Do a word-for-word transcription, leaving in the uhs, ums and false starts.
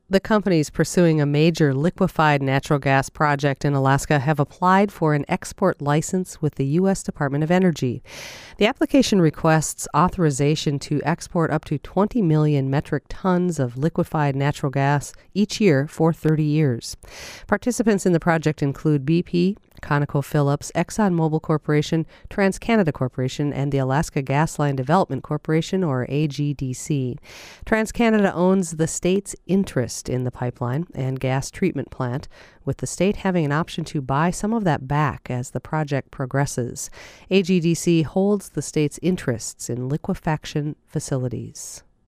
The companies pursuing a major liquefied natural gas project in Alaska have applied for an export license with the U S Department of Energy. The application requests authorization to export up to twenty million metric tons of liquefied natural gas each year for thirty years. Participants in the project include B P, ConocoPhillips, ExxonMobil Corporation, TransCanada Corporation, and the Alaska Gasline Development Corporation, or A G D C. TransCanada owns the state's interest in the pipeline and gas treatment plant, with the state having an option to buy some of that back as the project progresses. A G D C holds the state's interests in liquefaction facilities.